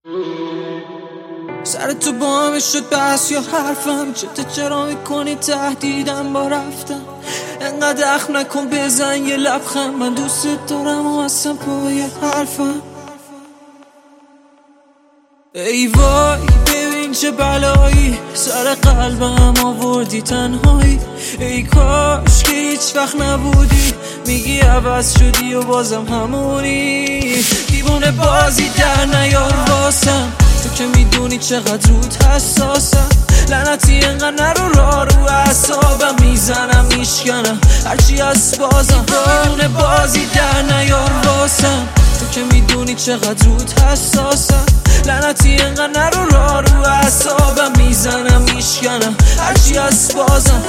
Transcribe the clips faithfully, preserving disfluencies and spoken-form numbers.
سر تو با همه شد بحث یا حرفم، چته چرا میکنی تهدیدم با رفتم؟ انقدر اخم نکن بزن یه لبخند، من دوست دارم و اصلا پای حرفم. ای وای ببین چه بلایی سر قلبم آوردی تنهایی. ای کاش که هیچ وقت نبودی، میگی عوض شدی و بازم همونی. دیوونه بازی در نیار واسم، تو که میدونی چقدر رود حساسم. لعنتی انقدر نرو را رو اعصابم، میزنم میشکنم هرچی از بازم. دیوونه بازی در نیار واسم، تو که میدونی چقدر رود حساسم. لعنتی انقدر نرو را رو اعصابم، میزنم میشکنم هرچی از بازم.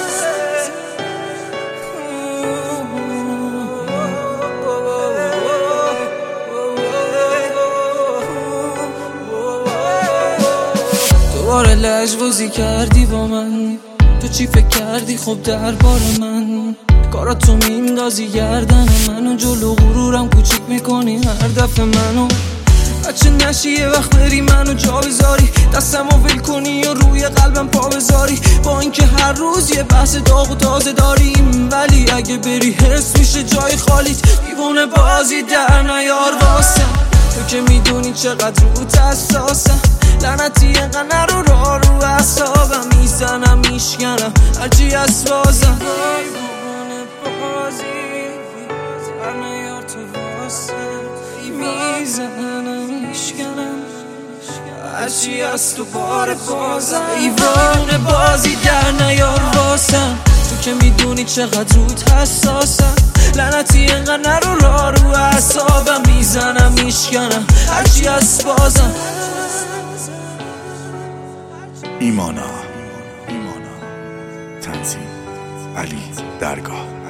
دوباره لجبازی کردی با من، تو چی فکر کردی خب دربار من؟ کاراتو میندازی گردن منو، جلو غرورم کوچیک میکنی هر دفعه منو. بچه نشی یه وقت بری منو جا بذاری، دستمو ول کنی و روی قلبم پا بذاری. با اینکه هر روز یه بحث داغ و تازه داریم، ولی اگه بری حس میشه جای خالیت. دیوونه بازی در نیار واسم، تو که میدونی چقدر روت حساسم. لعنتی اینقدر نرو را رو اعصابم، میزنم میشکنم هرچی از بازم. دیوونه بازی در نیار تو واسم، میزنم میشکنم هرچی از تو بار بازم. دیوونه بازی در نیار واسم، تو که میدونی چقدر رود حساسم. لعنتی اینقدر نرو را رو اعصابم، میزنم میشکنم هرچی از بازم. ایمانا ایمانا تنظیم علی درگاه.